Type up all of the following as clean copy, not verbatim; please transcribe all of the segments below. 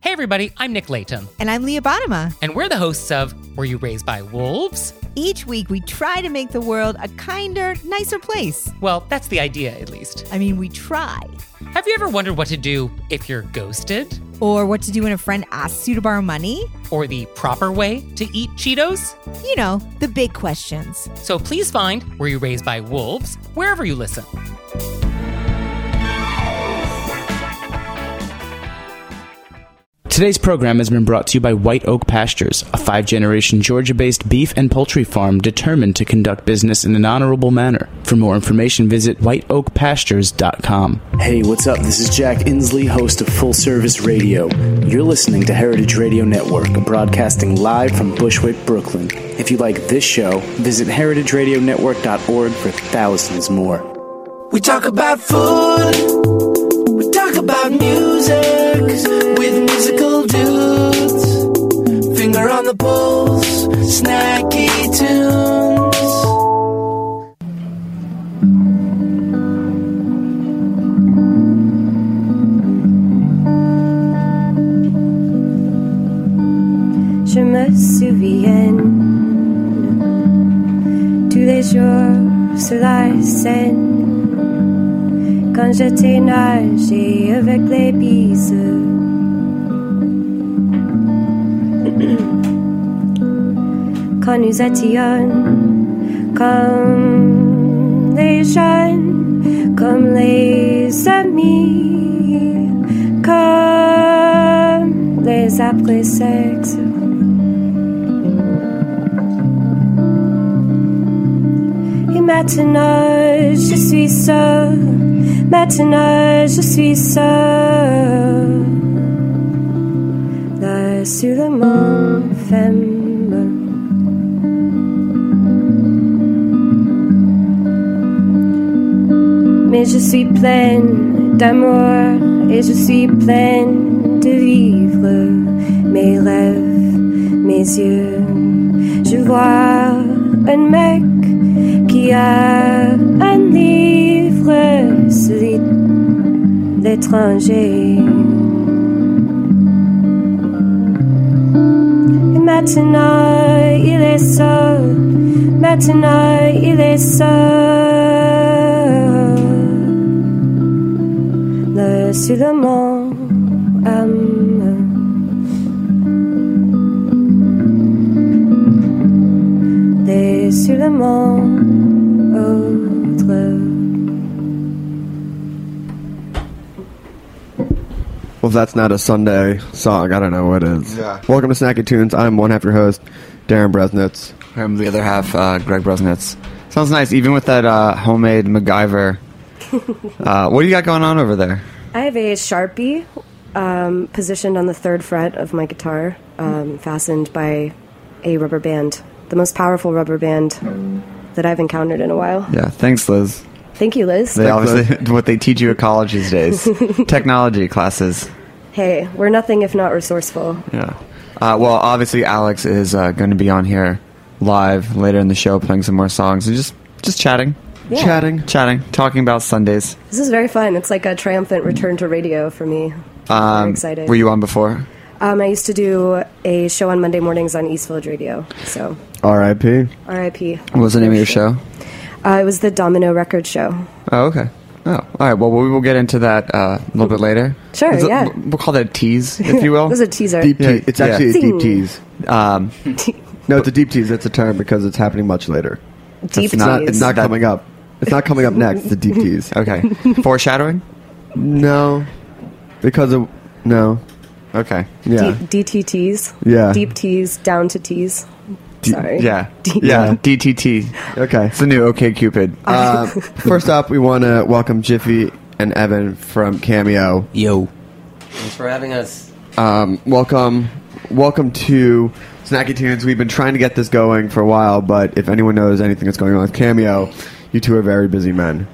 Hey everybody, I'm Nick Layton. And I'm Leah Bottima. And we're the hosts of Were You Raised by Wolves? Each week we try to make the world a kinder, nicer place. Well, that's the idea, at least. I mean, we try. Have you ever wondered what to do if you're ghosted? Or what to do when a friend asks you to borrow money? Or the proper way to eat Cheetos? You know, the big questions. So please find Were You Raised by Wolves wherever you listen. Today's program has been brought to you by White Oak Pastures, a 5-generation Georgia-based beef and poultry farm determined to conduct business in an honorable manner. For more information, visit whiteoakpastures.com. Hey, what's up? This is Jack Inslee, host of Full Service Radio. You're listening to Heritage Radio Network, broadcasting live from Bushwick, Brooklyn. If you like this show, visit heritageradionetwork.org for thousands more. We talk about food. We talk about music with musical dudes. Finger on the pulse, snacky tunes. Je me souviens tous les jours sur la Seine. Quand j'étais nager avec les bises. Quand nous étions comme les jeunes, comme les amis, comme les après-sexe. Et maintenant je suis seule. Maintenant je suis seule, là sur le mont Femme. Mais je suis pleine d'amour et je suis pleine de vivre. Mes rêves, mes yeux, je vois un mec qui a un livre, celui d'étranger. Et maintenant il est seul, maintenant il est seul, là sur le mont et sur le mont. Well, if that's not a Sunday song, I don't know what is. Yeah. Welcome to Snacky Tunes. I'm one half your host, Darren Bresnitz. I'm the other half, Greg Bresnitz. Sounds nice, even with that homemade MacGyver. What do you got going on over there? I have a Sharpie positioned on the third fret of my guitar, fastened by a rubber band. The most powerful rubber band that I've encountered in a while. Yeah, thanks, Liz. Thank you, Liz. They obviously what they teach you at college these days. Technology classes. Hey, we're nothing if not resourceful. Yeah. Well, obviously Alex is going to be on here live later in the show playing some more songs and just chatting. Yeah. Chatting, talking about Sundays. This is very fun. It's like a triumphant return to radio for me. I'm excited. Were you on before? I used to do a show on Monday mornings on East Village Radio. So R.I.P. R.I.P. What was the name of your show? It was the Domino Record Show. Oh, okay. Oh, all right. Well, we will get into that a little bit later. Sure, yeah. We'll call that a tease, if you will. This is a teaser. Deep tease. It's actually a deep tease. Um, No, it's a deep tease. That's a term because it's happening much later. Deep tease. It's not coming up. It's not coming up next. It's a deep tease. Okay. Foreshadowing? No. Because of... No. Okay. Yeah. DTTs. Yeah. Deep tease, down to tease. Sorry. Yeah. Yeah. DTT. Okay. It's the new OkCupid. First up, we want to welcome Jiffy and Evan from Cameo. Yo. Thanks for having us. Welcome to Snacky Tunes. We've been trying to get this going for a while, but if anyone knows anything that's going on with Cameo, you two are very busy men.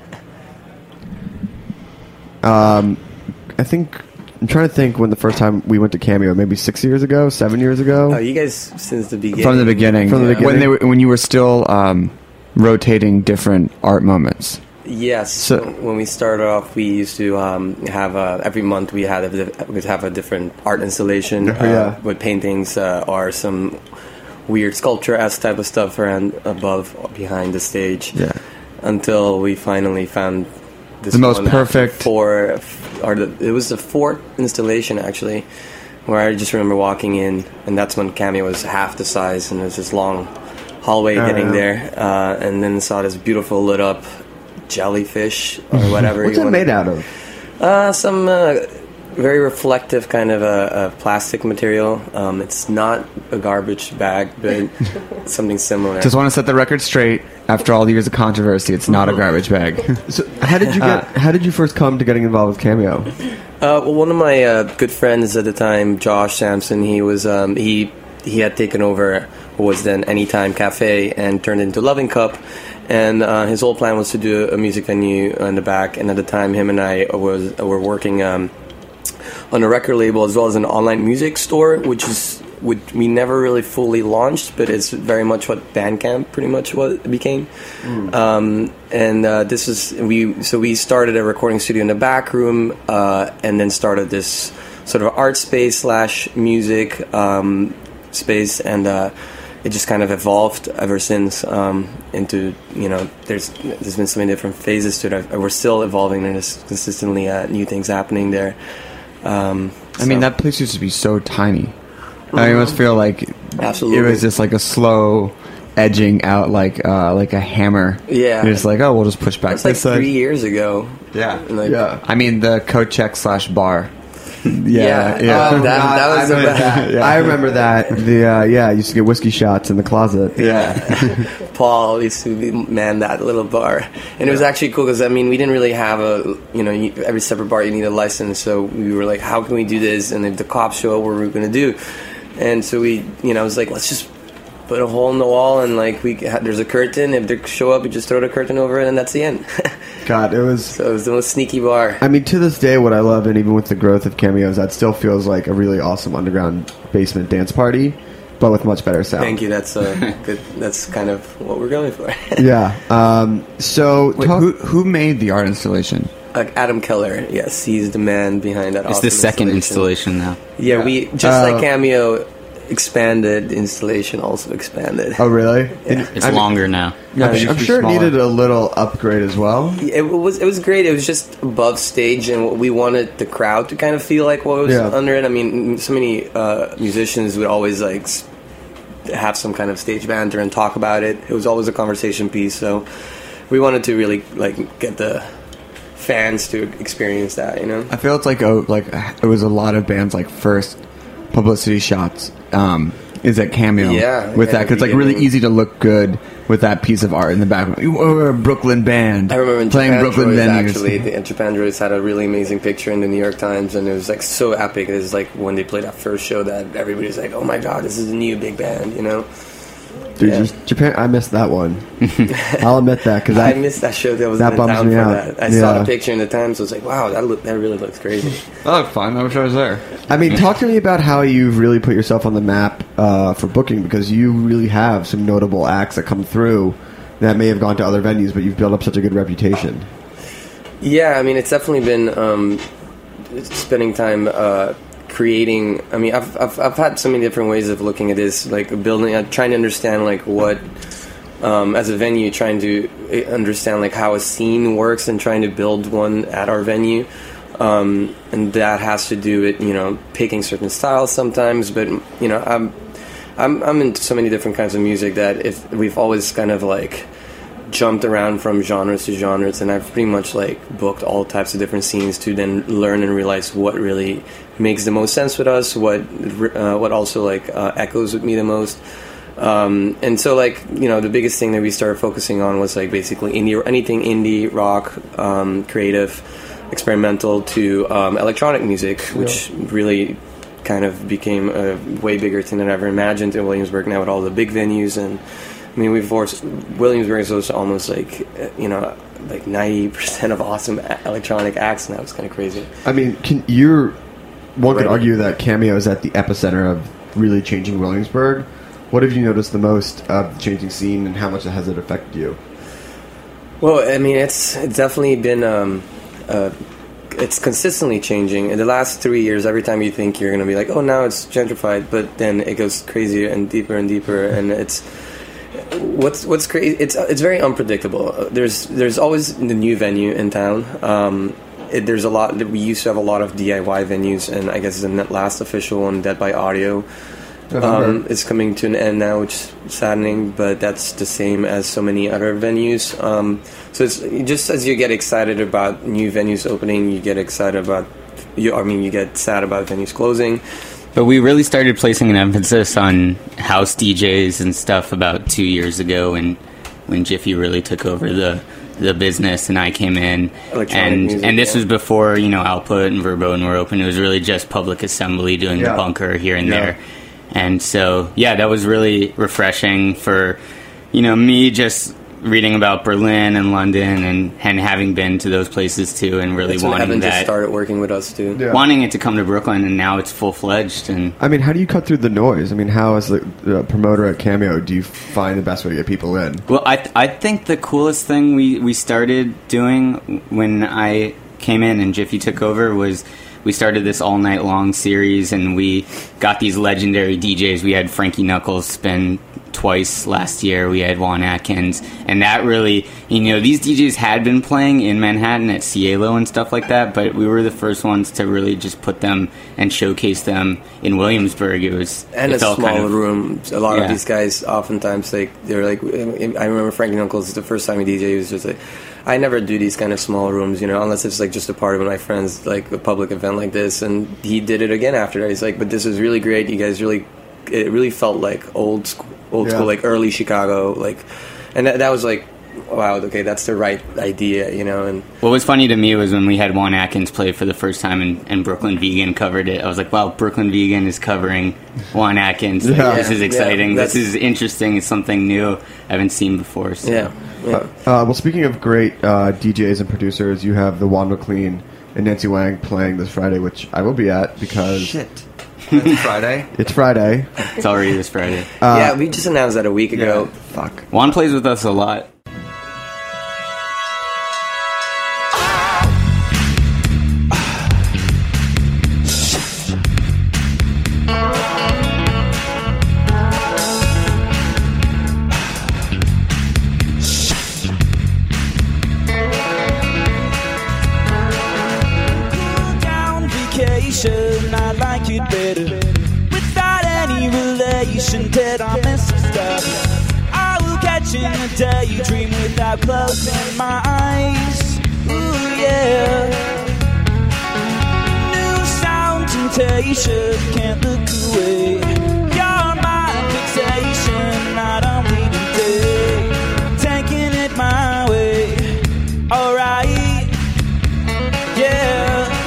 I think... I'm trying to think when the first time we went to Cameo, maybe 6 years ago, 7 years ago. Oh, you guys since the beginning. From the beginning. From the beginning. When you were still rotating different art moments. Yes. So- When we started off, we used to have every month we'd have a different art installation with paintings or some weird sculpture-esque type of stuff around above, behind the stage. Yeah. Until we finally found this The most one perfect- it was the fourth installation actually, where I just remember walking in, and that's when Cameo was half the size, and there's this long hallway getting there, and then saw this beautiful lit up jellyfish or whatever. What's you it wanna- made out of? Some very reflective kind of a plastic material. It's not a garbage bag, but something similar. Just want to set the record straight. After all the years of controversy, it's not a garbage bag. So how did you first come to getting involved with Cameo? Well, one of my good friends at the time, Josh Sampson, he was he had taken over what was then Anytime Cafe and turned into Loving Cup, and his whole plan was to do a music venue in the back. And at the time, him and I were working on a record label as well as an online music store, which we never really fully launched, but it's very much what Bandcamp pretty much what it became. This is we started a recording studio in the back room, and then started this sort of art space / music space, and it just kind of evolved ever since into, there's been so many different phases to it. We're still evolving, and there's consistently new things happening there. I mean, that place used to be so tiny. I almost feel like Absolutely. it was just like a slow edging out, like a hammer. Yeah. You're just like, oh, we'll just push back It's like this side. 3 years ago. Yeah. And like, I mean, the coat check / bar. Yeah. That was I remember that. I used to get whiskey shots in the closet. Yeah. Paul used to man that little bar, and it was actually cool because we didn't really have every separate bar you need a license, so we were like, how can we do this? And if the cops show up, what are we going to do? And so we, I was like, let's just put a hole in the wall, and there's a curtain. If they show up, you just throw the curtain over it, and that's the end. God, it was the most sneaky bar. I mean, to this day, what I love, and even with the growth of Cameos, that still feels like a really awesome underground basement dance party, but with much better sound. Thank you. That's good. That's kind of what we're going for. Yeah. So, Wait, who made the art installation? Adam Keller. Yes, he's the man behind that. It's awesome the second installation now. Yeah, we just like Cameo expanded, installation also expanded. Oh, really? Yeah. It's longer now. I'm sure it needed a little upgrade as well. It was great. It was just above stage, and we wanted the crowd to kind of feel like what was under it. I mean, so many musicians would always have some kind of stage banter and talk about it. It was always a conversation piece, so we wanted to really get the fans to experience that. I feel it's like it was a lot of bands' first publicity shots. Is at Cameo with that, because it's really easy to look good with that piece of art in the background. We're a Brooklyn band. I remember in playing Japan Brooklyn Droids, venues. actually, the Japan Droids had a really amazing picture in the New York Times, and it was so epic. It was when they played that first show that everybody was like, "Oh my god, this is a new big band," Dude, Japan, I missed that one. I'll admit that, because I missed that show. That was that bums down me for out. that. I saw the picture in the Times. So I was like, "Wow, that really looks crazy." That looked fun. I wish I was there. I mean, talk to me about how you've really put yourself on the map for booking, because you really have some notable acts that come through that may have gone to other venues, but you've built up such a good reputation. Yeah, I mean, it's definitely been spending time creating. I mean, I've had so many different ways of looking at this, building, trying to understand what as a venue, trying to understand how a scene works and trying to build one at our venue. And that has to do with picking certain styles sometimes, but I'm into so many different kinds of music that if we've always kind of jumped around from genres to genres, and I've pretty much booked all types of different scenes to then learn and realize what really makes the most sense with us, what also echoes with me the most. And so the biggest thing that we started focusing on was basically anything indie, rock, creative, experimental to electronic music, which really kind of became a way bigger thing than I ever imagined in Williamsburg now with all the big venues. And I mean, Williamsburg is almost 90% of awesome electronic acts now. It's kind of crazy. I mean, one could argue that Cameo is at the epicenter of really changing Williamsburg. What have you noticed the most of the changing scene, and how much has it affected you? Well, I mean, it's definitely been it's consistently changing. In the last 3 years, every time you think you're going to be like, oh, now it's gentrified, but then it goes crazier and deeper, and it's what's crazy. It's very unpredictable. There's always the new venue in town. There's a lot. We used to have a lot of DIY venues, and I guess the last official one, Dead by Audio, is coming to an end now, which is saddening. But that's the same as so many other venues. So it's just as you get excited about new venues opening, you get excited about you get sad about venues closing. But we really started placing an emphasis on house DJs and stuff about 2 years ago, when Jiffy really took over the business and I came in, and this was before Output and Verboten were open. It was really just Public Assembly doing the bunker here and there, and so that was really refreshing for me, just reading about Berlin and London and having been to those places too, and really wanting that. Just started working with us too, wanting it to come to Brooklyn, and now it's full-fledged. And I mean, how do you cut through the noise? I mean, how as the promoter at Cameo do you find the best way to get people in? Well, I think the coolest thing we started doing when I came in and Jiffy took over was we started this all night long series, and we got these legendary DJs. We had Frankie Knuckles spin twice last year. We had Juan Atkins, and that really, these DJs had been playing in Manhattan at Cielo and stuff like that, but we were the first ones to really just put them and showcase them in Williamsburg. It a small room. A lot of these guys, oftentimes, they're like, I remember Frankie Knuckles, the first time he DJed, he was just like, I never do these kind of small rooms, unless it's like just a party with my friends, like a public event like this. And he did it again after that. He's like, but this is really great. You guys it really felt like old school, like early Chicago, and that was like, wow, okay, that's the right idea, And what was funny to me was when we had Juan Atkins play for the first time and Brooklyn Vegan covered it. I was like, wow, Brooklyn Vegan is covering Juan Atkins. This is exciting. This is interesting. It's something new I haven't seen before. So. Well, speaking of great DJs and producers, you have the Juan McLean and Nancy Wang playing this Friday, which I will be at because... Shit. It's Friday? It's Friday. It's already this Friday. We just announced that a week ago. Fuck. Juan plays with us a lot. I like it better without any relation. Dead on this stuff. I will catch in a daydream without closing my eyes. Ooh yeah. New sound temptation, can't look away. You're my fixation, not only today. Taking it my way. Alright. Yeah.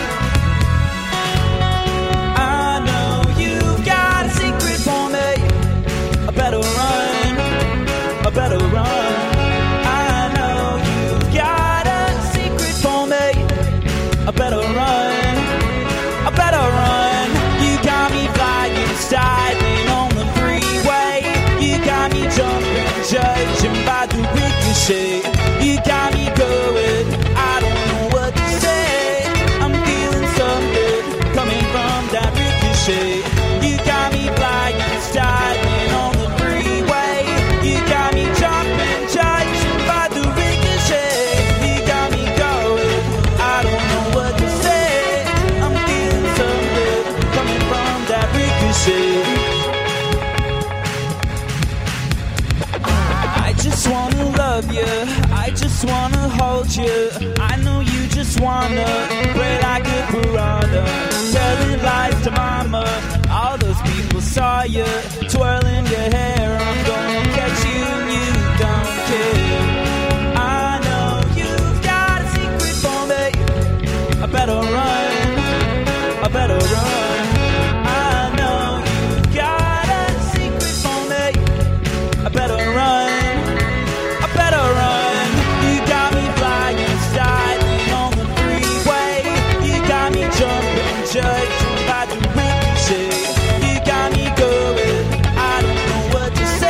Better run. I know you got a secret for me. I better run. I better run. You got me flying, styling on the freeway. You got me jumping, judging by the ricochet. You got me going. I don't know what to say. I'm feeling something coming from that ricochet. You got me flying, styling on the freeway. You got me jumping, judging by the ricochet. You got me going. I don't know what to say. I'm feeling something coming from that ricochet. I just wanna love you. I just wanna hold you. I know you just wanna play like a piranha, telling lies to mama. All those people saw you twirling your hair. I'm gonna catch you and you don't care. I know you've got a secret for me. I better run. I better run. I know you've got a secret for me. I better run. I better run. You got me flying, styling on the freeway. You got me jumping, judging by the ricochet. You got me going. I don't know what to say.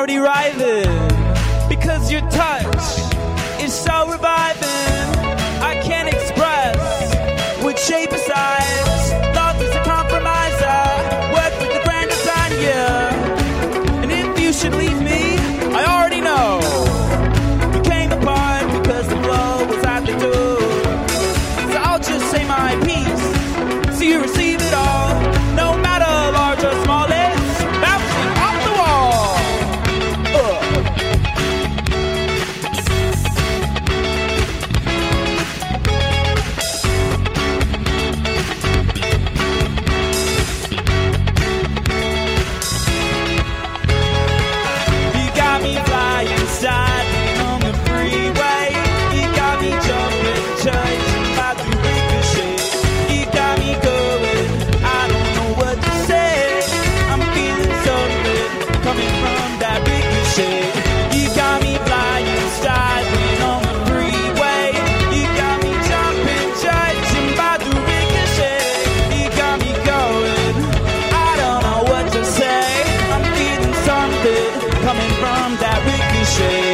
already writhing, because your touch is so reviving. I can't express what shape or size. Love is a compromiser. Work with the grand design, yeah. And if you should leave me, I already know. We came apart because the blow was at the door. So I'll just say my piece, so you receive it all. No matter large or small, it's bouncing off the wall. You got me flying, sliding on the freeway. You got me jumping, changing by the ricochet. You got me going, I don't know what to say. I'm feeling something coming from that ricochet. You got me flying, sliding on the freeway. You got me jumping, changing by the ricochet. You got me going, I don't know what to say. I'm feeling something coming from that ricochet.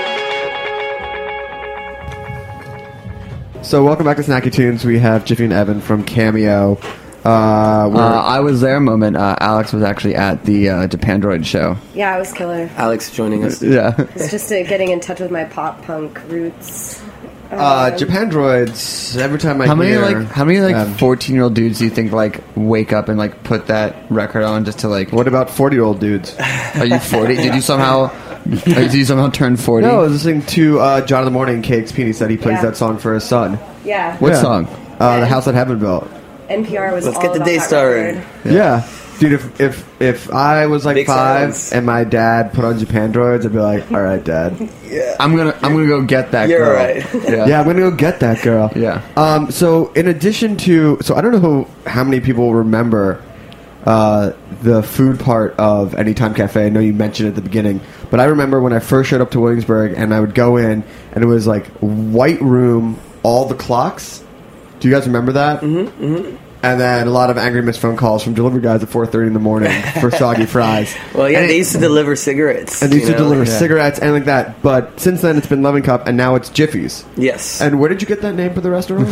So welcome back to Snacky Tunes. We have Jiffy and Evan from Cameo. I was there a moment. Alex was actually at the Japandroid show. Yeah, it was killer. Alex joining us. Yeah. It's just getting in touch with my pop punk roots. Japandroids. Every time I How many hear, 14-year-old dudes do you think wake up and put that record on just to What about 40-year-old dudes? Are you 40? Did you somehow turn 40? No, I was listening to John in the Morning. KXP. He said he plays that song for his son. Yeah. What song? The House That Heaven Built. NPR was Let's all get the about day that started. record. Yeah. Dude, if I was Big 5 silence. and my dad put on Japandroids, I'd be like, all right, Dad. Yeah. I'm gonna go get that You're girl. right. Yeah, I'm gonna go get that girl. Yeah. So in addition to, I don't know how many people remember the food part of Anytime Cafe. I know you mentioned it at the beginning, but I remember when I first showed up to Williamsburg and I would go in and it was like white room, all the clocks. Do you guys remember that? Mm-hmm. Mm-hmm. And then a lot of angry missed phone calls from delivery guys at 4:30 in the morning for soggy fries. Well, yeah, And they used to deliver cigarettes. And they used to deliver Yeah. cigarettes and like that. But since then, it's been Loving Cup, and now it's Jiffy's. Yes. And where did you get that name for the restaurant?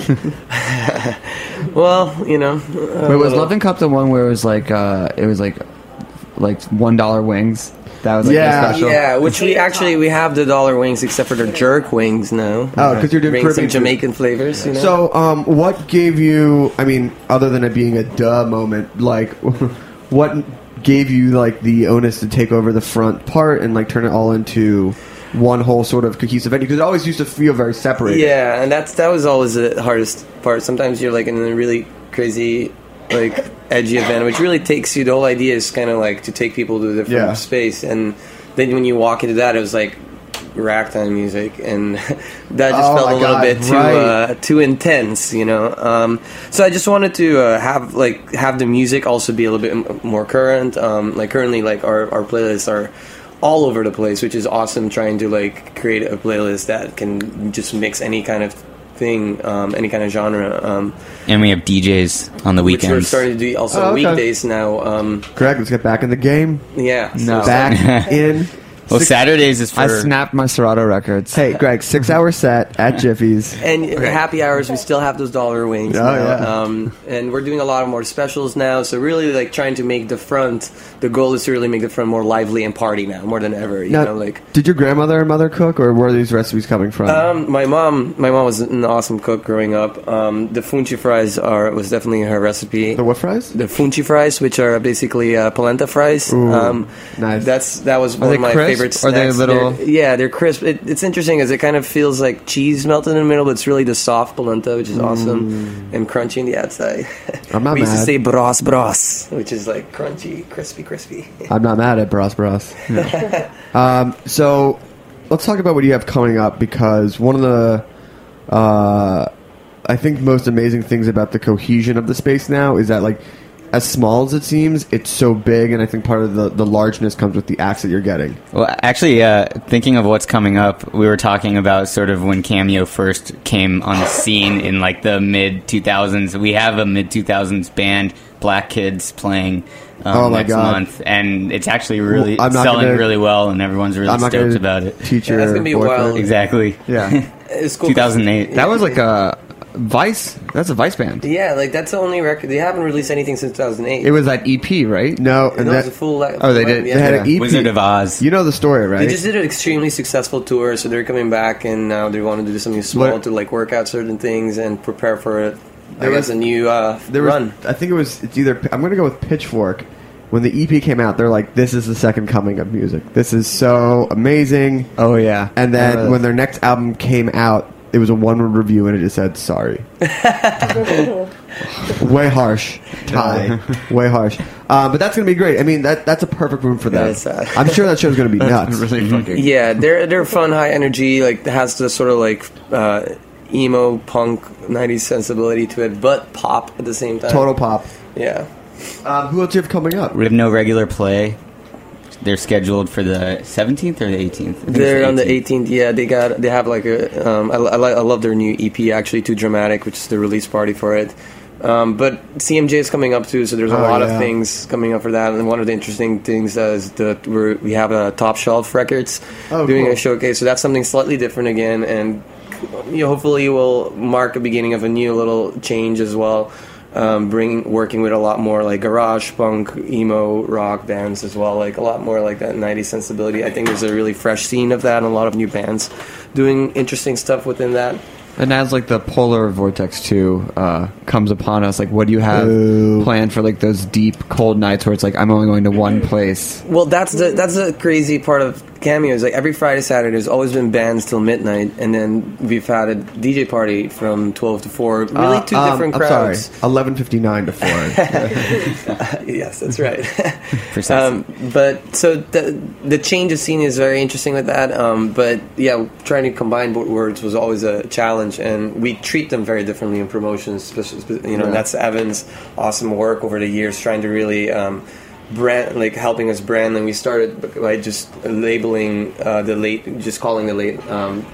Well, Wait, was Loving Cup the one where it was like $1 wings? That was the special. Yeah, which we have the dollar wings except for the jerk wings now. Oh, because you're doing Bring some Caribbean Jamaican flavors. You know? So, what gave you? I mean, other than it being a duh moment, what gave you the onus to take over the front part and turn it all into one whole sort of cohesive venue? Because it always used to feel very separated. Yeah, and that was always the hardest part. Sometimes you're in a really crazy, edgy event, which really takes you. The whole idea is kind of to take people to a different space, and then when you walk into that, it was ragtime music, and that just felt a little bit too intense, you know. So I just wanted to have the music also be a little bit more current. Currently, our playlists are all over the place, which is awesome. Trying to create a playlist that can just mix any kind of thing, any kind of genre. And we have DJs on the weekends. Which we're starting to do also weekdays now. Correct. Let's get back in the game. Yeah. No. Back in. Well, Saturdays is for... I snapped my Serato records. Hey, Greg, 6-hour set at Jiffy's. And happy hours, we still have those dollar wings. And we're doing a lot of more specials now. So really, trying to make the front. The goal is to really make the front more lively and party now, more than ever. You know, did your grandmother or mother cook, or where are these recipes coming from? My mom was an awesome cook growing up. The funchi fries was definitely her recipe. The what fries? The funchi fries, which are basically polenta fries. Ooh, nice. That was one of my favorite snacks. Are they little? They're crisp. It's interesting as it kind of feels like cheese melted in the middle, but it's really the soft polenta, which is awesome, and crunchy on the outside. I'm not we used mad. to say bros, which is crunchy, crispy. I'm not mad at bros. Yeah. So let's talk about what you have coming up, because one of the I think most amazing things about the cohesion of the space now is that as small as it seems, it's so big, and I think part of the largeness comes with the acts that you're getting. Well, actually, thinking of what's coming up, we were talking about sort of when Cameo first came on the scene in the mid-2000s. We have a mid-2000s band, Black Kids, playing next month, and it's actually really selling really well, and everyone's really stoked about it. Teacher, that's gonna be wild. Exactly. Yeah, it's cool. 2008. That was like a Vice. That's a Vice band. Yeah, like that's the only record. They haven't released anything since 2008. It was that EP, right? No, and that was a full. They did. Yeah. They had an EP. Wizard of Oz. You know the story, right? They just did an extremely successful tour, so they're coming back, and now they want to do something small to like work out certain things and prepare for it. There was a new run. I think it's either. I'm going to go with Pitchfork. When the EP came out, they're like, "This is the second coming of music. This is so amazing." Oh yeah. And then when their next album came out, it was a one-word review, and it just said, "Sorry." Way harsh, Ty. Way harsh. But that's going to be great. I mean, that's a perfect room for that. I'm sure that show's going to be nuts. Really fucking. Yeah, they're fun, high energy. Like has the sort of like emo punk 90s sensibility to it, but pop at the same time. Total pop. Yeah. Who else do you have coming up? We have no regular play. They're scheduled for the 17th or the 18th. They're on the 18th. Yeah, they have like a. I love their new EP actually, Too Dramatic, which is the release party for it. But CMJ is coming up too, so there's a lot of things coming up for that. And one of the interesting things is that we have a Top Shelf Records doing a showcase, so that's something slightly different again, and hopefully will mark a beginning of a new little change as well. Working with a lot more like garage punk, emo, rock bands as well, like a lot more like that 90s sensibility. I think there's a really fresh scene of that, and a lot of new bands doing interesting stuff within that. And as like the polar vortex too comes upon us, like what do you have planned for like those deep cold nights where it's like I'm only going to one place? Well, that's the crazy part of Cameo is like every Friday, Saturday there's always been bands till midnight, and then we've had a DJ party from 12 to 4. Really two different crowds. I'm sorry, 11:59 to 4. Yes, that's right. But so the change of scene is very interesting with that. But yeah, trying to combine words was always a challenge, and we treat them very differently in promotions. And that's Evan's awesome work over the years, trying to really brand, like helping us brand. And we started by just labeling calling the late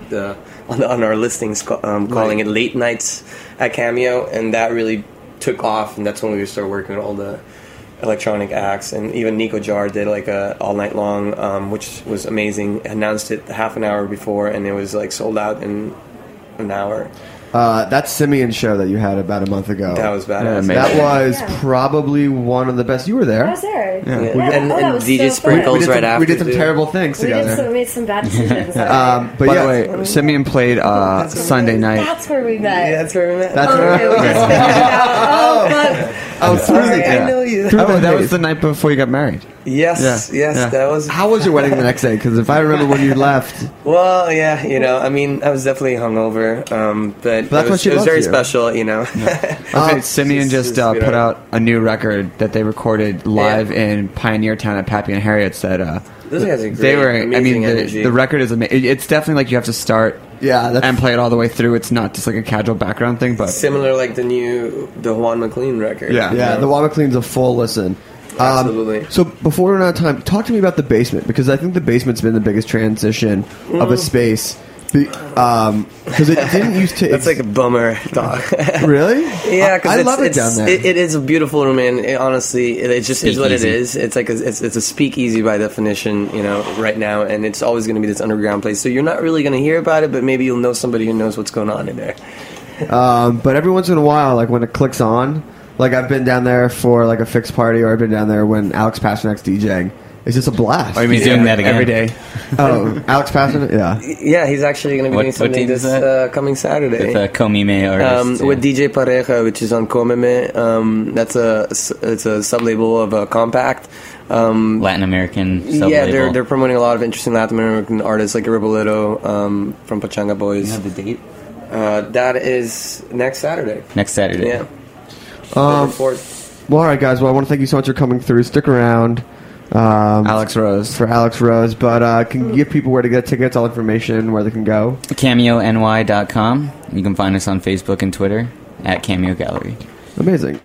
on our listings, calling it late nights at Cameo, and that really took off. And that's when we started working with all the electronic acts, and even Nico Jar did like a all night long, which was amazing. Announced it half an hour before, and it was like sold out in an hour. That Simeon show that you had about a month ago. That was badass. That was probably one of the best. You were there. I was there. Yeah. And DJ so Sprinkles right after. We did some terrible things together. We made some bad decisions. But by the way, Simeon played Sunday night. That's where we met. Yeah, that's where we met. We just figured it out. Sorry, I know you. That was the night before you got married. Yes, that was. How was your wedding the next day? Because if I remember when you left. Well, yeah, I mean, I was definitely hungover, but it was very special, Simeon just put out a new record that they recorded live in Pioneer Town at Pappy and Harriet's. That those guys are great. The record is amazing. It's definitely like you have to start. And play it all the way through. It's not just like a casual background thing, but similar like the Juan McLean record. The Juan McLean's a full listen. Absolutely. So before we run out of time, talk to me about the basement, because I think the basement's been the biggest transition of a space. Because it didn't used to. That's like a bummer thought. Really? Yeah, because I love it down there. It is a beautiful room, and honestly, it just is what it is. It's like it's a speakeasy by definition, right now, and it's always going to be this underground place. So you're not really going to hear about it, but maybe you'll know somebody who knows what's going on in there. But every once in a while, like when it clicks on, like I've been down there for like a fixed party, or I've been down there when Alex Pasternak's DJing. It's just a blast. Oh, you mean doing that again? Every day. Oh, Alex Pasternak? Yeah. Yeah, he's actually going to be doing something this coming Saturday. With Komime artist. With DJ Pareja, which is on Komime. It's a sub-label of Compact. Latin American sub-label. Yeah, they're promoting a lot of interesting Latin American artists like Riboleto from Pachanga Boys. You have the date? That is next Saturday. Next Saturday. Yeah. Well, all right, guys. Well, I want to thank you so much for coming through. Stick around. Alex Rose. For Alex Rose. But can you give people where to get tickets, all information, where they can go? CameoNY.com. You can find us on Facebook and Twitter at Cameo Gallery. Amazing.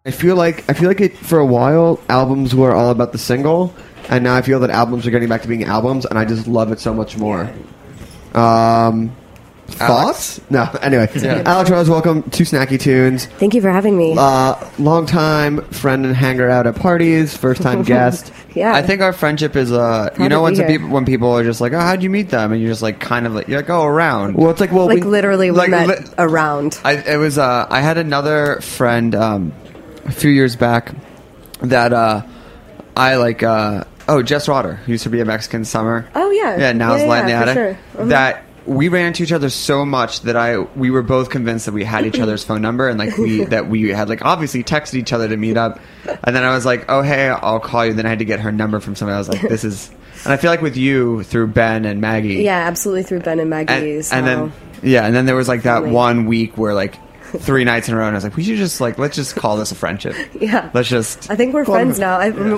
I feel like it for a while. Albums were all about the single, and now I feel that albums are getting back to being albums, and I just love it so much more. Thoughts? No. Anyway, Alex Rose, welcome to Snacky Tunes. Thank you for having me. Long time friend and hanger out at parties, first time guest. Yeah, I think our friendship is when people are just like, oh, how'd you meet them, and you're just like kind of like you're like, oh, around. Well, it's like literally we met around. I had another friend a few years back that I like. Jess Rotter, who used to be a Mexican Summer. Oh yeah, now is Latinata. Sure. That we ran into each other so much that we were both convinced that we had each other's phone number, and like we had like obviously texted each other to meet up, and then I was like, oh hey, I'll call you. Then I had to get her number from somebody. I was like, this is, and I feel like with you through Ben and Maggie. Yeah, absolutely through Ben and Maggie. And then there was like that 1 week where like 3 nights in a row, and I was like, we should just like let's just call this a friendship. Yeah, let's just. I think we're friends now.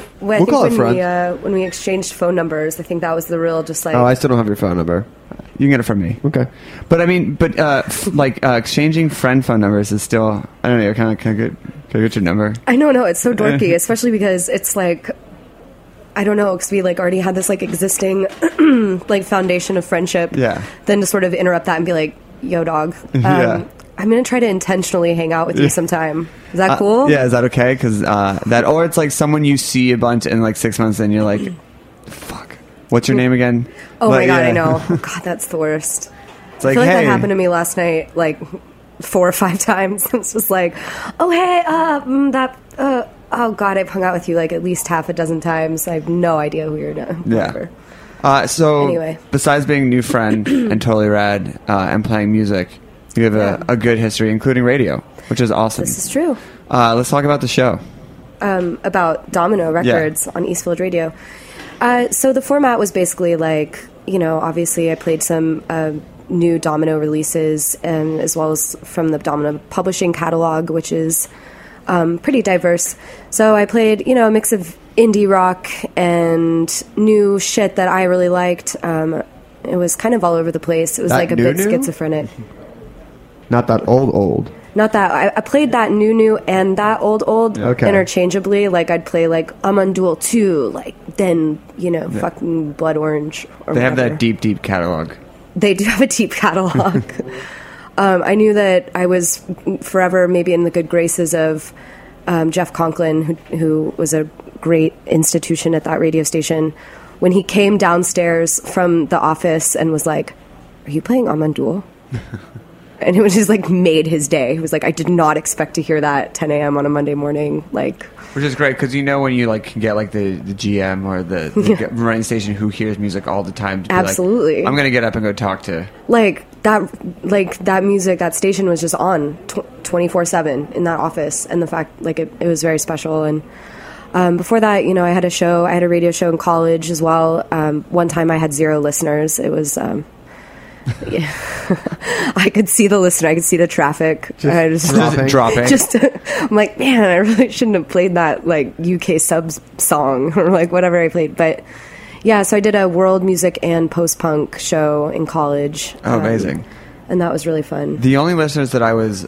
When we exchanged phone numbers, I think that was the real just like. Oh, I still don't have your phone number. You can get it from me. Okay. But I mean, exchanging friend phone numbers is still, I don't know, can I get your number? I know, it's so dorky, especially because it's like, I don't know, because we like already had this like existing like foundation of friendship. Yeah. Then to sort of interrupt that and be like, yo dog, I'm going to try to intentionally hang out with you sometime. Is that cool? Yeah, is that okay? Because or it's like someone you see a bunch in like 6 months and you're like, fuck. What's your name again? Oh my God, I know. God, that's the worst. It's like, I feel like that happened to me last night, like 4 or 5 times. It's just like, oh hey, oh God, I've hung out with you like at least half a dozen times. I have no idea who you're doing. Yeah. So anyway, besides being a new friend and totally rad and playing music, you have a good history, including radio, which is awesome. This is true. Let's talk about the show. About Domino Records on Eastfield Radio. So the format was basically like, obviously I played some new Domino releases, and as well as from the Domino publishing catalog, which is pretty diverse. So I played, a mix of indie rock and new shit that I really liked. It was kind of all over the place. It was like a bit schizophrenic. Not that old. Not that. I played that new and that old interchangeably. Like, I'd play, like, Amanduel 2, like, then, fucking Blood Orange or They whatever. have that deep catalog. They do have a deep catalog. I knew that I was forever maybe in the good graces of Jeff Conklin, who was a great institution at that radio station. When he came downstairs from the office and was like, are you playing Amanduel? And it was just like made his day. It was like, I did not expect to hear that at 10 a.m. on a Monday morning. Like, which is great because when you like can get like the GM or the running station who hears music all the time. To be absolutely, like, I'm gonna get up and go talk to that music. That station was just on 24/7 in that office, and the fact like it was very special. And before that, I had a radio show in college as well. One time I had 0 listeners. It was. Yeah. I could see the listener. I could see the traffic. Just dropping. I'm like, man, I really shouldn't have played that like UK subs song or like whatever I played. But yeah, so I did a world music and post-punk show in college. Oh, amazing! And that was really fun. The only listeners that I was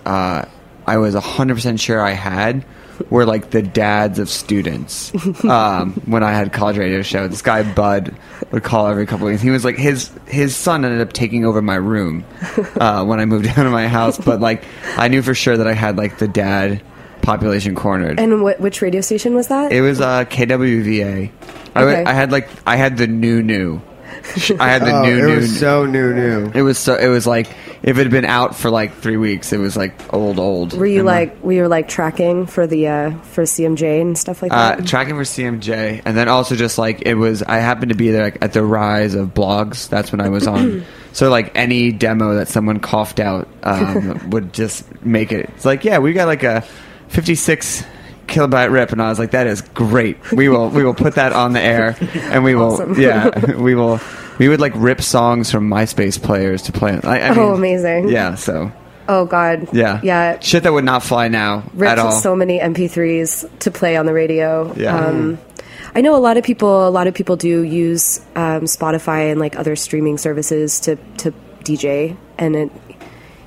100% sure I had were like the dads of students. When I had college radio show, this guy Bud would call every couple of weeks. He was like his son ended up taking over my room when I moved down to my house. But like I knew for sure that I had like the dad population cornered. And which radio station was that? It was KWVA. Okay. I had the new. I had the new. It was so new. It was like if it had been out for like 3 weeks, it was like old. Were you like tracking for the for CMJ and stuff like that? Tracking for CMJ, and then also just like it was. I happened to be there like, at the rise of blogs. That's when I was on. So like any demo that someone coughed out would just make it. It's like we got like a 56 kilobyte rip, and I was like, that is great. We will put that on the air, and we will awesome. we would like rip songs from MySpace players to play. I mean, amazing. Yeah, so oh god, yeah, shit that would not fly now ripped at all. So many MP3s to play on the radio. Yeah. I know a lot of people do use Spotify and like other streaming services to DJ, and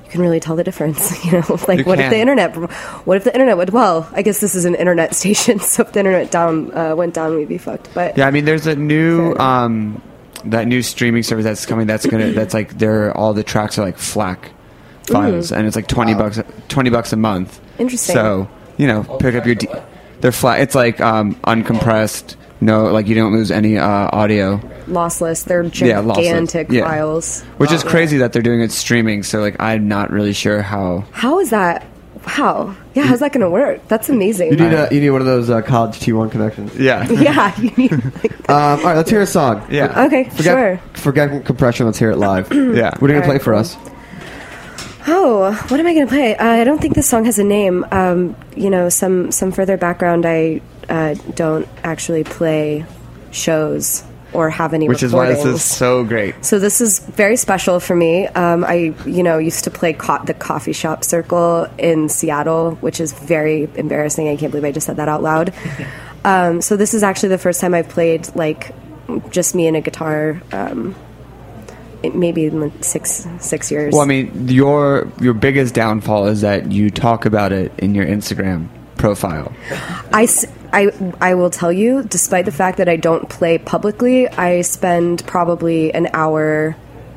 you can really tell the difference. You know, like what if the internet would, well, I guess this is an internet station, so if the internet went down, we'd be fucked. But yeah, I mean, there's a new that new streaming service that's coming. That's like all the tracks are like FLAC files, and it's like $20 a month. Interesting. So pick up your they're flat. It's like uncompressed. No, like you don't lose any audio. Lossless. They're gigantic files. Which is crazy that they're doing it streaming. So like, I'm not really sure how. How is that? How? Yeah, how's that going to work? That's amazing. You need one of those college T1 connections. Yeah. Yeah. You need. All right, let's hear a song. Yeah. Okay. Sure. Forget compression. Let's hear it live. Yeah. What are you gonna play for us? Oh, what am I going to play? I don't think this song has a name. Some further background. I don't actually play shows or have any recordings. Which is why this is so great. So this is very special for me. I used to play the coffee shop circle in Seattle, which is very embarrassing. I can't believe I just said that out loud. So this is actually the first time I've played like just me and a guitar. Maybe in 6 years. Well, I mean, your biggest downfall is that you talk about it in your Instagram profile. I will tell you, despite the fact that I don't play publicly, I spend probably an hour,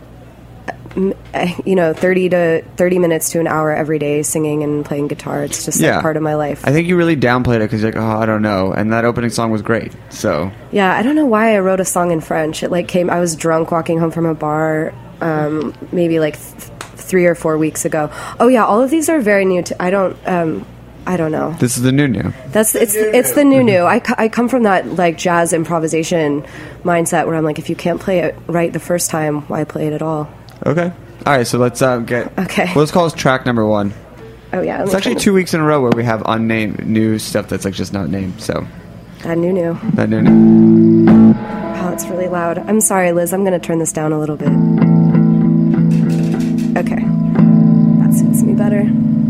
30 minutes to an hour every day singing and playing guitar. It's just like part of my life. I think you really downplayed it because you're like, I don't know. And that opening song was great. So yeah, I don't know why I wrote a song in French. It I was drunk walking home from a bar, maybe like 3 or 4 weeks ago. Oh yeah, all of these are very new. I don't know. This is the new. It's the new. I come from that like jazz improvisation mindset where I'm like, if you can't play it right the first time, why play it at all? Okay. All right. So let's get. Okay. Well, let's call this track number 1. Oh yeah. It's actually 2 weeks in a row where we have unnamed new stuff that's like just not named. So. That new. Oh, it's really loud. I'm sorry, Liz. I'm going to turn this down a little bit. Okay. That suits me better.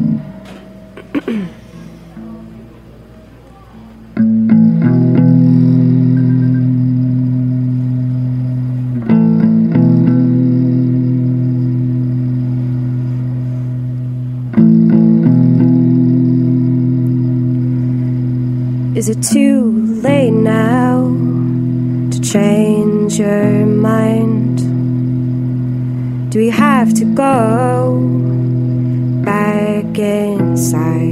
Is it too late now to change your mind? Do we have to go back inside?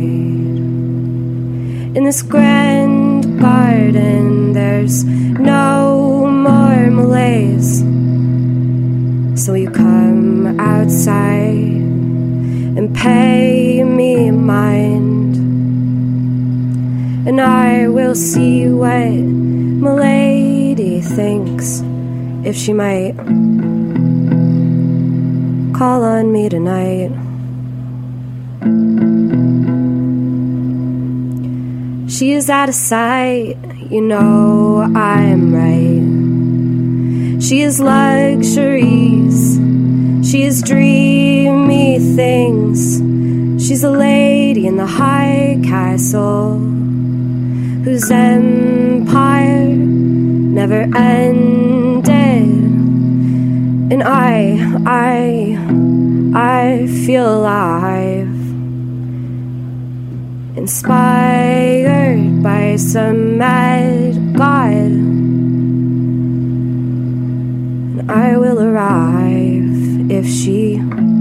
In this grand garden, there's no more malaise. So you come outside and pay me mind. And I will see what Milady thinks, if she might call on me tonight. She is out of sight, you know I'm right. She is luxuries, she is dreamy things. She's a lady in the high castle, whose empire never ended. And I feel alive, inspired by some mad god. And I will arrive if she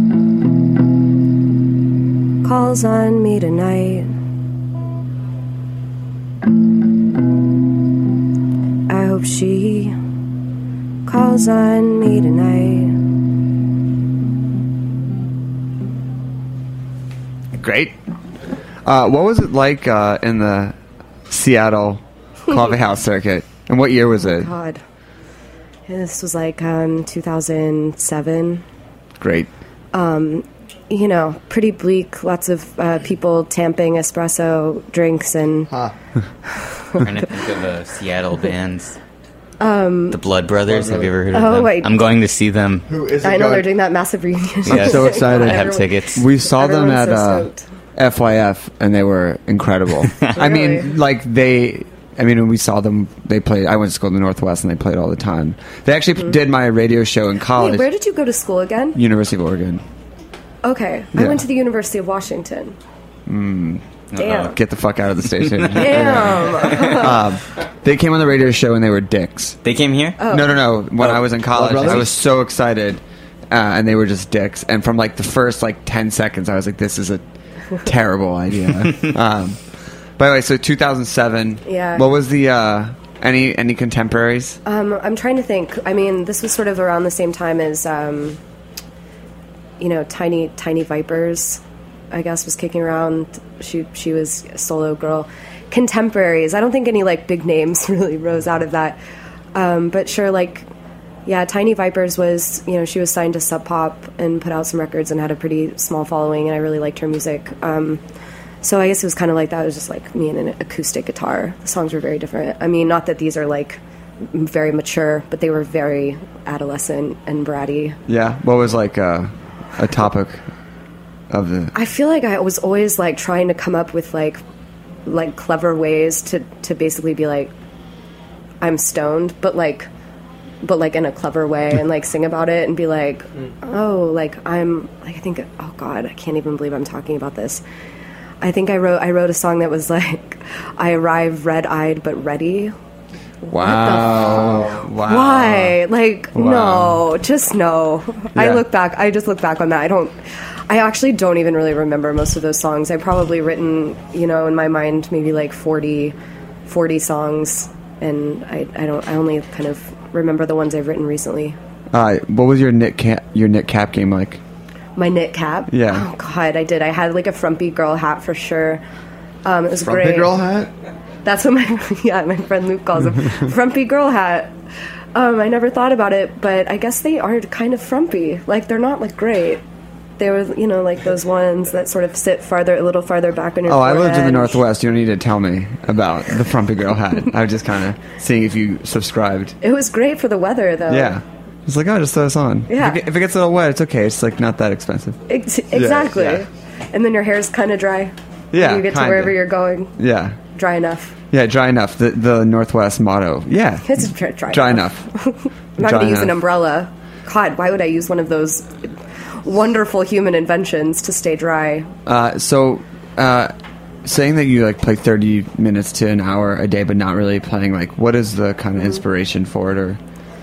calls on me tonight. I hope she calls on me tonight. Great. What was it like in the Seattle coffee house circuit? And what year was it? God. This was like 2007. Great. Pretty bleak. Lots of people tamping espresso drinks and... I'm trying to think of Seattle bands. The Blood Brothers. Have you ever heard of them? Wait. I'm going to see them. I know they're doing that massive reunion. I'm so excited. I have tickets. We saw them at FYF, and they were incredible. Really? When we saw them, they played. I went to school in the Northwest, and they played all the time. They actually did my radio show in college. Wait, where did you go to school again? University of Oregon. Okay. Yeah. I went to the University of Washington. Damn. Get the fuck out of the station. Damn. They came on the radio show and they were dicks. They came here? Oh. No. When I was in college, Brothers? I was so excited, and they were just dicks. And from like the first 10 seconds, I was like, "This is a terrible idea." By the way, so 2007. Yeah. What was the any contemporaries? I'm trying to think. I mean, this was sort of around the same time as, Tiny Vipers, I guess, was kicking around. She was a solo girl. Contemporaries. I don't think any big names really rose out of that. But sure, Tiny Vipers was, she was signed to Sub Pop and put out some records and had a pretty small following, and I really liked her music. So I guess it was kind of like that. It was just me and an acoustic guitar. The songs were very different. I mean, not that these are very mature, but they were very adolescent and bratty. Yeah. What was a topic of the? I feel like I was always trying to come up with clever ways to basically be I'm stoned, but in a clever way, and sing about it and be I think, oh God, I can't even believe I'm talking about this. I think I wrote a song that was I arrive red-eyed but ready. Wow. Wow. Why? Wow. No, just no. Yeah. I just look back on that. I actually don't even really remember most of those songs. I've probably written, in my mind, maybe 40 songs, and I only kind of remember the ones I've written recently. What was your knit cap game like? My knit cap? Yeah. Oh God, I did. I had a frumpy girl hat for sure. It was Frumpy great. girl hat? That's what my friend Luke calls them. Frumpy girl hat. I never thought about it, but I guess they are kind of frumpy. They're not great. They were, those ones that sort of sit a little farther back on your forehead. I lived in the Northwest. You don't need to tell me about the frumpy girl hat. I was just kind of seeing if you subscribed. It was great for the weather, though. Yeah. It's just throw this on. Yeah. If it gets a little wet, it's okay. It's not that expensive. Exactly. Yeah. And then your hair's kind of dry. Yeah. You get to wherever you're going. Yeah. Dry enough. Yeah, dry enough. The Northwest motto. Yeah. It's dry enough. I'm not going to use an umbrella. God, why would I use one of those wonderful human inventions to stay dry? Saying that you play 30 minutes to an hour a day, but not really playing, what is the kind of inspiration for it, or?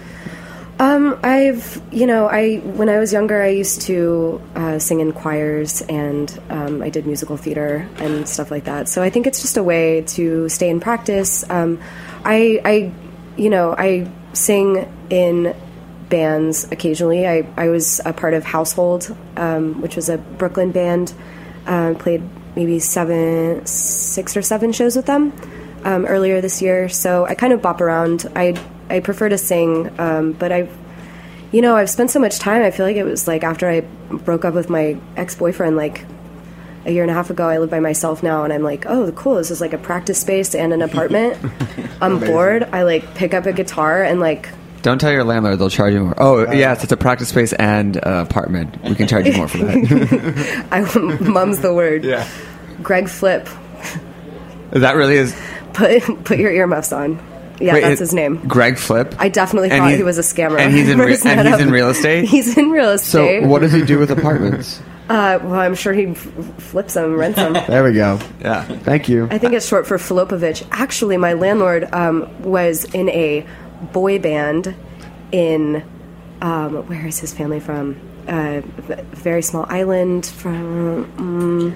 When I was younger, I used to sing in choirs, and I did musical theater and stuff like that. So I think it's just a way to stay in practice. I sing in bands occasionally. I was a part of Household, which was a Brooklyn band. Played maybe 6 or 7 shows with them earlier this year. So I kind of bop around. I prefer to sing, but I've spent so much time. I feel like it was after I broke up with my ex-boyfriend a year and a half ago. I live by myself now, and I'm oh, cool, this is a practice space and an apartment. I'm bored. I pick up a guitar and Don't tell your landlord, they'll charge you more. Oh, yes, it's a practice space and apartment. We can charge you more for that. Mum's the word. Yeah. Greg Flip. Is that really his? Put your earmuffs on. Yeah, Wait, that's his name. Greg Flip? I definitely thought he was a scammer. And he's in real estate? He's in real estate. So what does he do with apartments? Well, I'm sure he flips them, rents them. There we go. Yeah. Thank you. I think it's short for Filopovich. Actually, my landlord was in a boy band in, where is his family from? A very small island from...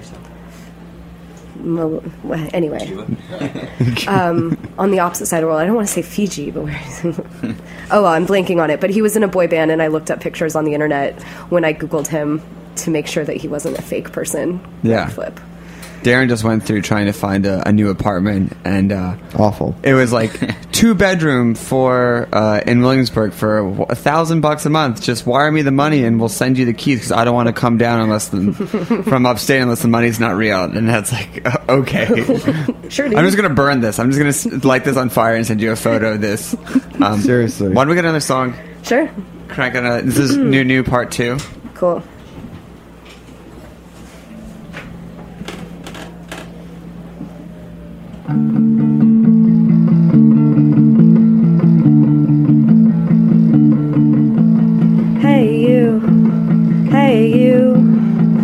anyway, on the opposite side of the world. I don't want to say Fiji, but where is he? Oh, well, I'm blanking on it. But he was in a boy band, and I looked up pictures on the internet when I Googled him to make sure that he wasn't a fake person. Yeah. Flip. Darren just went through trying to find a new apartment, and awful. It was 2-bedroom for in Williamsburg for $1,000 a month. Just wire me the money, and we'll send you the keys because I don't want to come down from upstate unless the money's not real. And that's okay. Sure. Dude. I'm just gonna burn this. I'm just gonna light this on fire and send you a photo of this. Seriously. Why don't we get another song? Sure. Crank on this is new part 2. Cool. Hey you,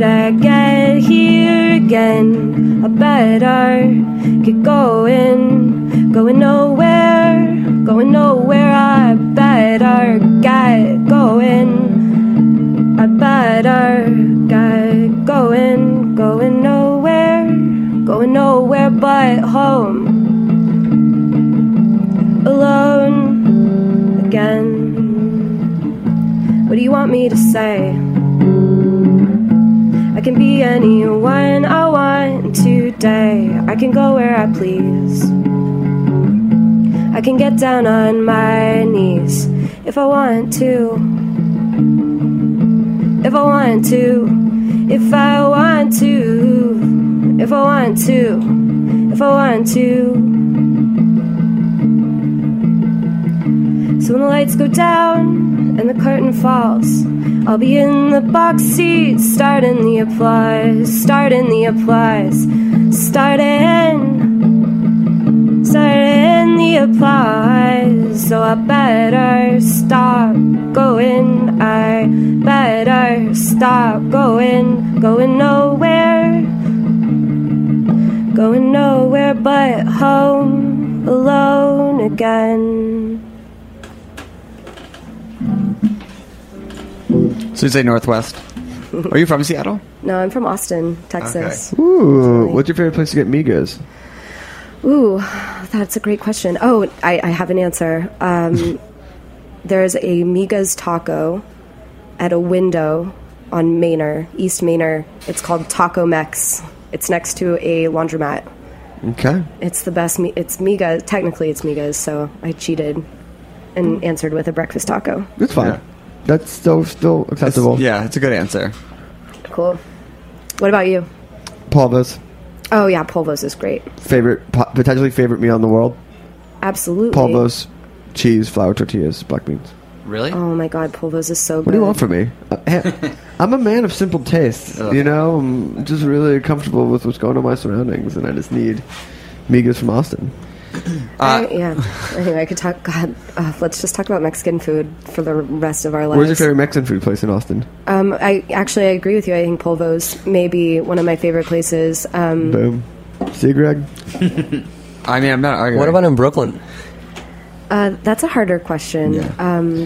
I get here again, I better get going. Going nowhere, I better get going. I better get going. Going nowhere but home. Alone again. What do you want me to say? I can be anyone I want today. I can go where I please. I can get down on my knees if I want to. If I want to. If I want to. If I want to. If I want to. So when the lights go down and the curtain falls, I'll be in the box seat, starting the applause, starting the applause, starting the applause. So I better stop going, I better stop going, going nowhere but home, alone again. So you say Northwest. Are you from Seattle? No, I'm from Austin, Texas. Okay. Ooh, what's your favorite place to get migas? Ooh, that's a great question. Oh, I have an answer. There's a Miga's Taco at a window on Manor, East Manor. It's called Taco Mex. It's next to a laundromat. Okay. It's the best. It's Miga. Technically, it's Miga's, so I cheated and answered with a breakfast taco. That's fine. Yeah. That's still acceptable. It's a good answer. Cool. What about you? Polvo's. Oh, yeah, Polvo's is great. Potentially favorite meal in the world? Absolutely. Polvo's, cheese, flour tortillas, black beans. Really? Oh, my God, Polvo's is so good. What do you want from me? I'm a man of simple tastes, you know? I'm just really comfortable with what's going on in my surroundings, and I just need migas from Austin. Yeah. Anyway, I could talk. God, let's just talk about Mexican food for the rest of our lives. Where's your favorite Mexican food place in Austin? I agree with you. I think Polvo's may be one of my favorite places. Boom. See, Greg? I mean, I'm not arguing. What about in Brooklyn? That's a harder question. Yeah.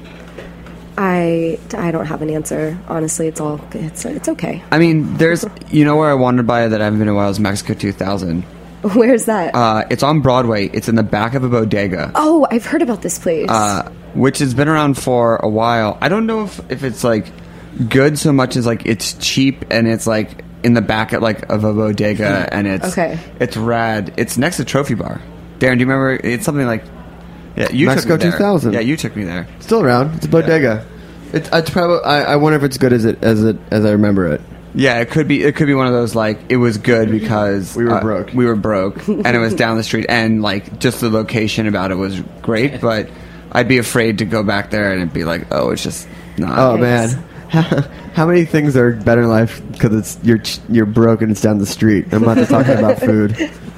I don't have an answer. Honestly, it's okay. I mean, there's where I wandered by that I haven't been in a while is Mexico 2000. Where's that? It's on Broadway. It's in the back of a bodega. Oh, I've heard about this place. Which has been around for a while. I don't know if it's like good so much as like it's cheap and it's like in the back of a bodega and it's rad. It's next to Trophy Bar. Darren, do you remember? It's something like you Mexico took me 2000. Yeah, you took me there. Still around. It's a bodega. Yeah. It's probably. I wonder if it's good as I remember it. Yeah, it could be one of those like it was good because we were broke. We were broke, and it was down the street, and like just the location about it was great. But I'd be afraid to go back there, and it'd be like, oh, it's just not. Oh man, how many things are better in life because you're broke and it's down the street? I'm not just talking about food.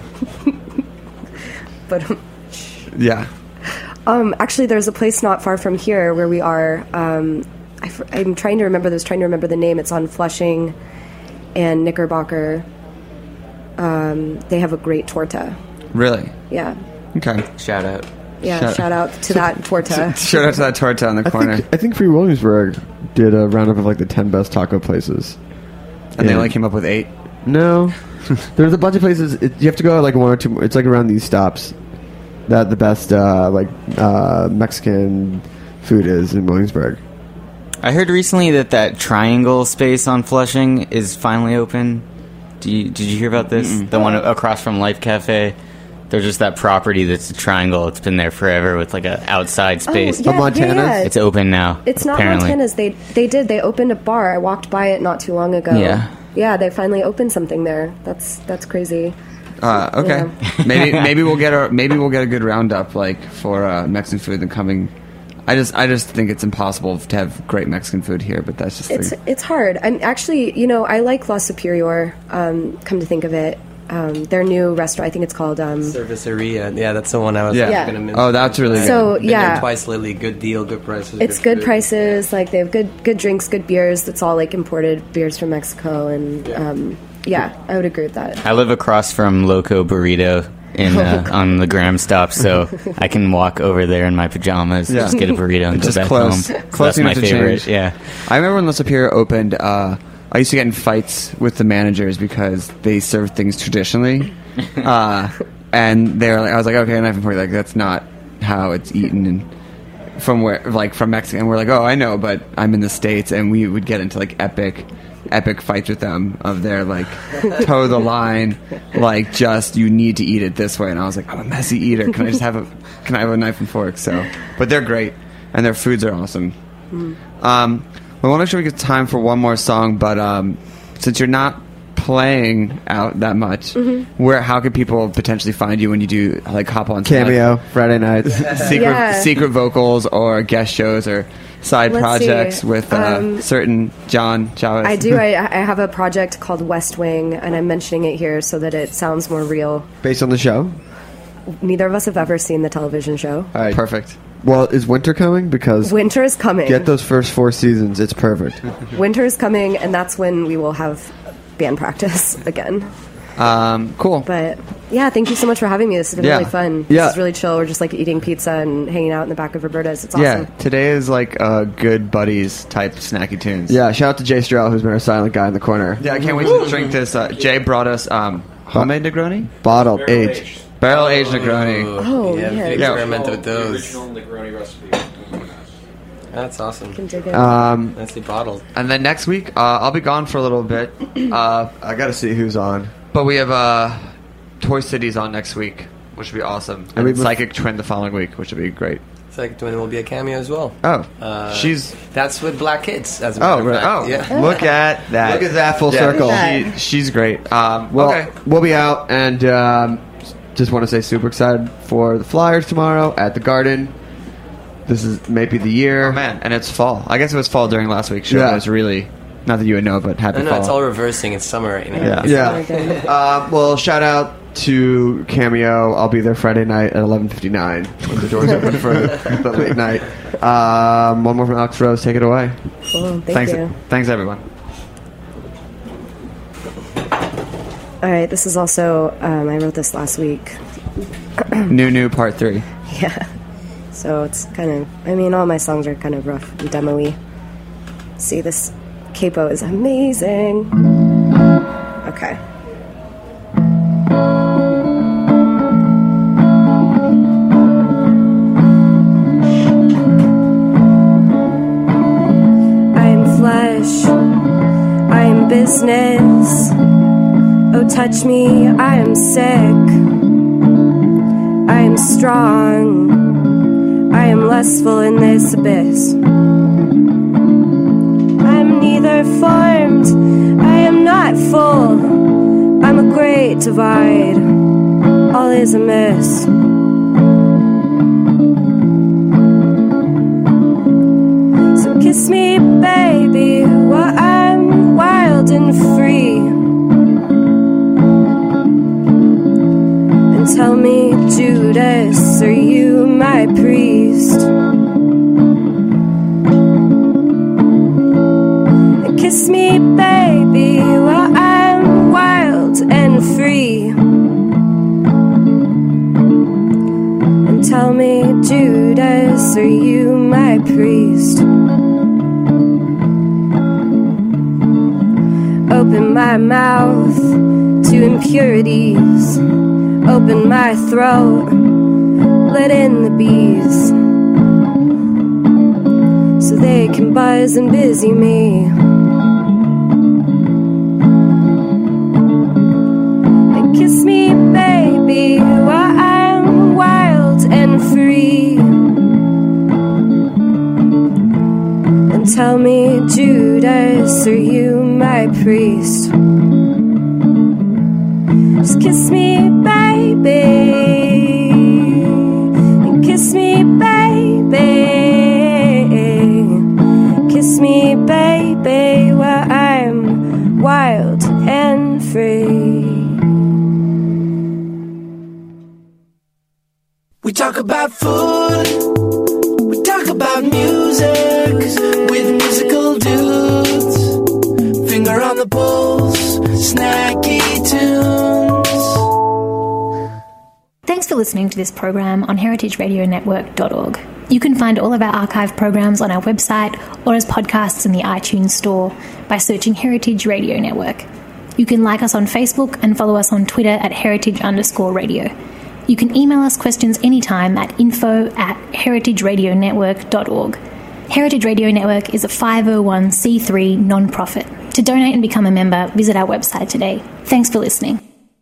But yeah. Actually, there's a place not far from here where we are. I'm trying to remember the name. It's on Flushing and Knickerbocker. They have a great torta. Really? Yeah. Okay. Shout out. Yeah, shout out to that torta. Shout out to that torta on the corner. I think Free Williamsburg did a roundup of like the 10 best taco places. And they only came up with 8? No. There's a bunch of places. You have to go like 1 or 2. It's like around these stops that the best Mexican food is in Williamsburg. I heard recently that triangle space on Flushing is finally open. Did you hear about this? Mm-mm. The one across from Life Cafe. There's just that property that's a triangle. It's been there forever with like a outside space. Oh, yeah, Montana's? Yeah. It's open now. It's not apparently. Montana's. They opened a bar. I walked by it not too long ago. Yeah. Yeah, they finally opened something there. That's crazy. Okay. Yeah. maybe we'll get a good roundup like for Mexican food in the coming. I just think it's impossible to have great Mexican food here, but that's just it's hard. I'm actually, I like La Superior. Come to think of it, their new restaurant. I think it's called Cerveceria. Yeah, that's the one I was Yeah. going to mention. Oh, that's really good. So, Been yeah. there twice lately. Good deal, good prices. It's good food. prices. Like they have good drinks, good beers. It's all like imported beers from Mexico, and I would agree with that. I live across from Loco Burrito on the Graham stop, so I can walk over there in my pajamas, just get a burrito and Just go back close. home. Close That's my enough to favorite. change. Yeah. I remember when Los Superior opened, I used to get in fights with the managers because they served things traditionally. And they were like, I was like, okay, knife and fork, like that's not how it's eaten and from Mexico. And we're like, oh, I know, but I'm in the States, and we would get into like epic fights with them of their like toe the line, like just you need to eat it this way. And I was like, I'm a messy eater. Can I have a knife and fork? So, but they're great and their foods are awesome. We want to make sure we get time for one more song, but since you're not playing out that much, how could people potentially find you when you do like hop on Cameo Friday nights, secret vocals or guest shows or side Let's projects see. with certain John Chavez? I do. I have a project called West Wing, and I'm mentioning it here so that it sounds more real. based on the show. Neither of us have ever seen the television show. All right, Perfect. Well, is winter coming? Because Winter is coming. get those first 4 seasons. It's perfect. Winter is coming, and that's when we will have band practice again. Cool. But yeah, thank you so much for having me. This has been Yeah. really fun. Yeah. This is really chill. We're just like eating pizza and hanging out in the back of Roberta's. It's awesome. Yeah, today is like a good buddies type snacky tunes. Yeah, shout out to Jay Strell, who's been our silent guy in the corner. Yeah, I can't wait to drink this. Jay brought us homemade Negroni? Bottled, aged. Barrel aged Negroni. Oh, yeah. yeah. We experimented with those. Original Negroni recipe. That's awesome. Can dig it. Nicely bottled. And then next week, I'll be gone for a little bit. I gotta see who's on. But we have Toy City's on next week, which would be awesome. And we- Psychic Twin the following week, which would be great. Psychic Twin will be a cameo as well. Oh, that's with Black Kids. As a matter of fact. Yeah. Look at that! Look at that full Yeah, circle. she's great. Well, okay. we'll be out, and just want to say super excited for the Flyers tomorrow at the Garden. This is maybe the year. Oh man, and it's fall. I guess it was fall during last week's show. Yeah. It was really not that you would know, but happy I know fall. it's all reversing. It's summer right now. Yeah. Well, shout out to Cameo. I'll be there Friday night at 11:59 when the doors open for the late night. One more from Alex Rose. Take it away. Cool. Thank you. Thanks, everyone. All right. This is also, I wrote this last week. New part 3. Yeah. So it's kind of, I mean, all my songs are kind of rough and demo-y. See, this capo is amazing. Okay. I'm flesh, I'm business. Oh, touch me, I am sick. I am strong, I am lustful in this abyss. I'm neither formed, I am not full. I'm a great divide, all is amiss. So kiss me, baby, while I'm wild and free. And tell me, Judas, are you my priest? And kiss me, baby, while I'm wild and free. And tell me, Judas, are you my priest? Open my mouth to impurities. Open my throat, let in the bees, so they can buzz and busy me. And kiss me, baby, while I'm wild and free. And tell me, Judas, are you my priest? Just kiss me, baby, and kiss me, baby, kiss me, baby, while I'm wild and free. And tell me, Judas, are you my priest? Just kiss me, baby, and kiss me, baby, kiss me, baby, while I'm wild and free. And tell me, Judas, are you my priest? Kiss me, baby, and kiss me, baby, kiss me, baby, while I'm wild and free. And tell me, Judas, are you my priest? Just kiss me, baby, and kiss me, baby, kiss me, baby, while I'm wild and free. And tell me, Judas, are you my priest? Just kiss me, baby, and kiss me, baby, kiss me, baby, while I'm wild and free. We talk about food, we talk about music with musical dudes. Finger on the pulse, snacky tunes. Thanks for listening to this program on heritageradionetwork.org. You can find all of our archive programs on our website or as podcasts in the iTunes store by searching Heritage Radio Network. You can like us on Facebook and follow us on Twitter at heritage_radio. You can email us questions anytime at info@heritageradionetwork.org. Heritage Radio Network is a 501c3 non-profit. To donate and become a member, visit our website today. Thanks for listening.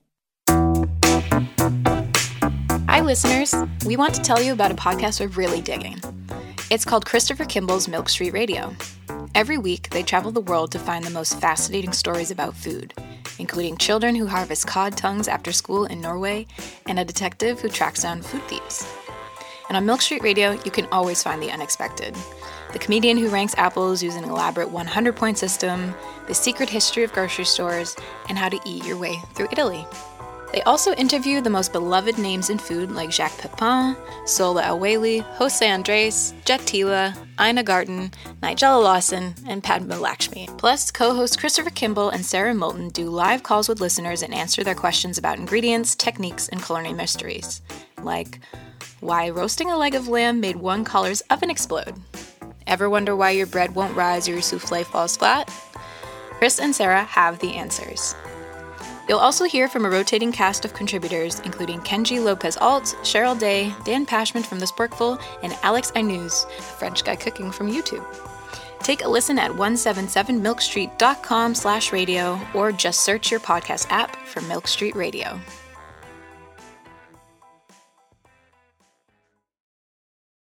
Hi listeners, we want to tell you about a podcast we're really digging. It's called Christopher Kimball's Milk Street Radio. Every week, they travel the world to find the most fascinating stories about food, including children who harvest cod tongues after school in Norway and a detective who tracks down food thieves. And on Milk Street Radio, you can always find the unexpected. The comedian who ranks apples using an elaborate 100-point system, the secret history of grocery stores, and how to eat your way through Italy. They also interview the most beloved names in food like Jacques Pepin, Sola El-Waylly, Jose Andres, Jet Tila, Ina Garten, Nigella Lawson, and Padma Lakshmi. Plus, co-hosts Christopher Kimball and Sarah Moulton do live calls with listeners and answer their questions about ingredients, techniques, and culinary mysteries. Like, why roasting a leg of lamb made one collar's oven explode? Ever wonder why your bread won't rise or your souffle falls flat? Chris and Sarah have the answers. You'll also hear from a rotating cast of contributors, including Kenji Lopez-Alt, Cheryl Day, Dan Pashman from The Sporkful, and Alex Ainouz, a French guy cooking from YouTube. Take a listen at 177milkstreet.com/radio or just search your podcast app for Milk Street Radio.